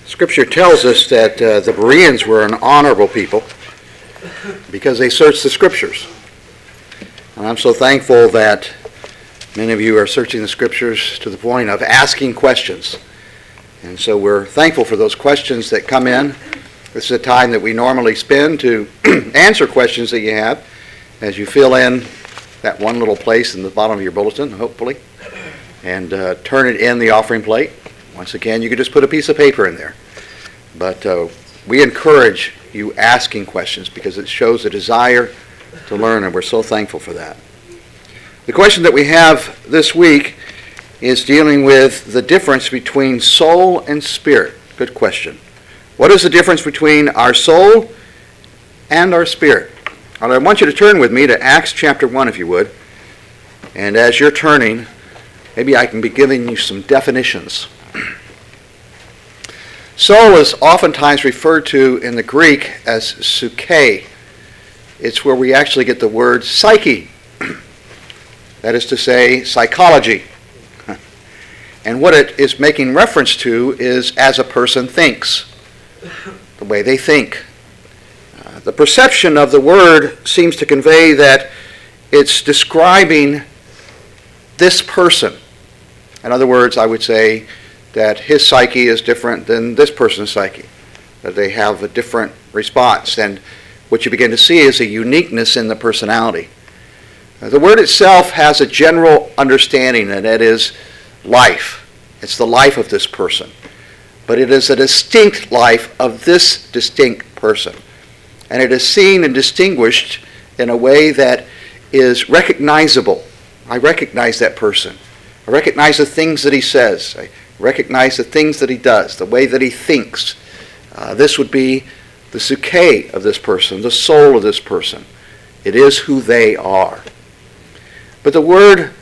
Scripture tells us that the Bereans were an honorable people because they searched the Scriptures. And I'm so thankful that many of you are searching the Scriptures to the point of asking questions. And so we're thankful for those questions that come in. This is a time that we normally spend to answer questions that you have as you fill in that one little place in the bottom of your bulletin, hopefully, and turn it in the offering plate. Once again, you can just put a piece of paper in there. But we encourage you asking questions because it shows a desire to learn, and we're so thankful for that. The question that we have this week is dealing with the difference between soul and spirit. Good question. What is the difference between our soul and our spirit? And I want you to turn with me to Acts chapter 1, if you would. And as you're turning, maybe I can be giving you some definitions. Soul is oftentimes referred to in the Greek as psyche. It's where we actually get the word psyche. That is to say, psychology. And what it is making reference to is as a person thinks, the way they think. The perception of the word seems to convey that it's describing this person. In other words, I would say that his psyche is different than this person's psyche, that they have a different response. And what you begin to see is a uniqueness in the personality. The word itself has a general understanding, and that is life. It's the life of this person. But it is a distinct life of this distinct person. And it is seen and distinguished in a way that is recognizable. I recognize that person. I recognize the things that he says. I recognize the things that he does, the way that he thinks. This would be the psyche of this person, the soul of this person. It is who they are. But the word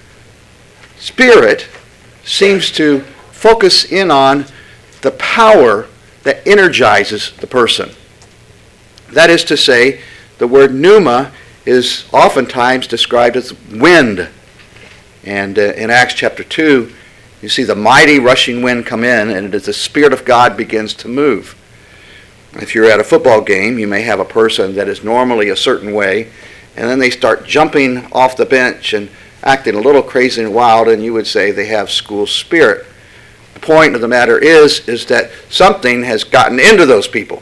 spirit seems to focus in on the power that energizes the person. That is to say, the word pneuma is oftentimes described as wind. And in Acts chapter 2, you see the mighty rushing wind come in, and it is the Spirit of God begins to move. If you're at a football game, you may have a person that is normally a certain way, and then they start jumping off the bench and acting a little crazy and wild, and you would say they have school spirit. The point of the matter is that something has gotten into those people.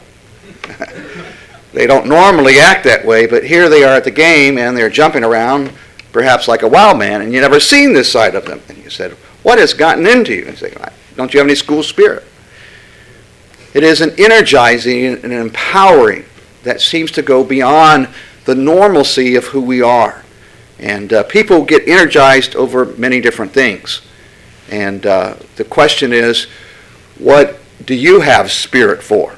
They don't normally act that way, but here they are at the game, and they're jumping around, perhaps like a wild man, and you've never seen this side of them. And you said, what has gotten into you? And you say, don't you have any school spirit? It is an energizing and empowering that seems to go beyond the normalcy of who we are. And people get energized over many different things. And the question is, what do you have spirit for?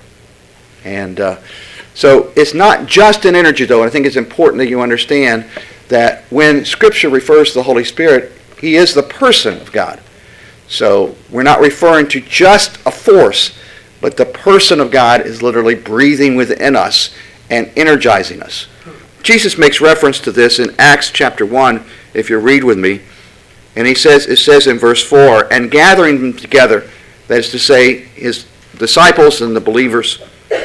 And so it's not just an energy, though. And I think it's important that you understand that when Scripture refers to the Holy Spirit, He is the person of God. So we're not referring to just a force, but the person of God is literally breathing within us and energizing us. Jesus makes reference to this in Acts chapter 1, if you read with me. And it says in verse 4, and gathering them together, that is to say, his disciples and the believers,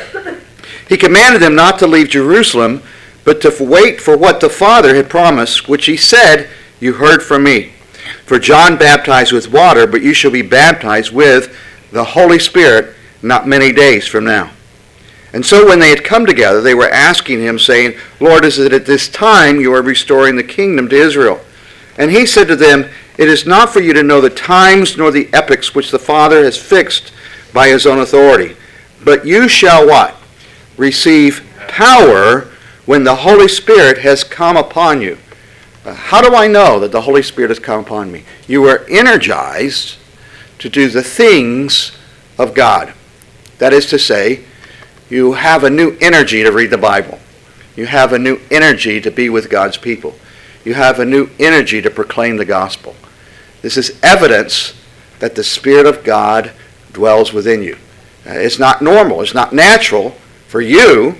he commanded them not to leave Jerusalem, but to wait for what the Father had promised, which he said, you heard from me. For John baptized with water, but you shall be baptized with the Holy Spirit not many days from now. And so when they had come together, they were asking him, saying, Lord, is it at this time you are restoring the kingdom to Israel? And he said to them, it is not for you to know the times nor the epochs which the Father has fixed by his own authority. But you shall what? Receive power when the Holy Spirit has come upon you. How do I know that the Holy Spirit has come upon me? You are energized to do the things of God. That is to say, you have a new energy to read the Bible. You have a new energy to be with God's people. You have a new energy to proclaim the gospel. This is evidence that the Spirit of God dwells within you. It's not normal. It's not natural for you,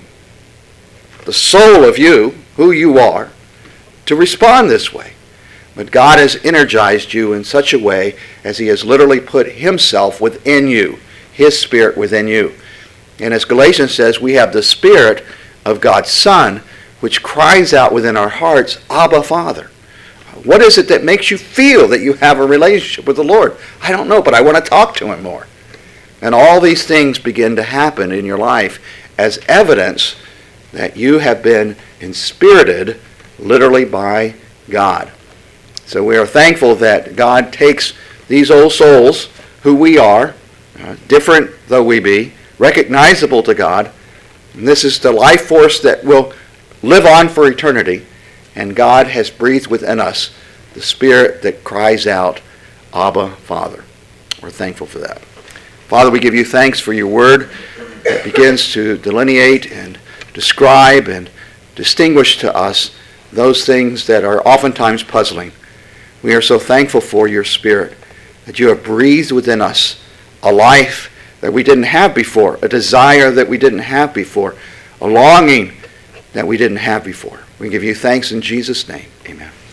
the soul of you, who you are, to respond this way. But God has energized you in such a way as he has literally put himself within you. his Spirit within you. And as Galatians says, we have the Spirit of God's Son, which cries out within our hearts, Abba, Father. What is it that makes you feel that you have a relationship with the Lord? I don't know, but I want to talk to him more. And all these things begin to happen in your life as evidence that you have been inspirited literally by God. So we are thankful that God takes these old souls, who we are, different though we be, recognizable to God, and this is the life force that will live on for eternity, and God has breathed within us the Spirit that cries out, Abba, Father. We're thankful for that. Father, we give you thanks for your word that begins to delineate and describe and distinguish to us those things that are oftentimes puzzling. We are so thankful for your Spirit, that you have breathed within us a life that we didn't have before, a desire that we didn't have before, a longing that we didn't have before. We give you thanks in Jesus' name. Amen.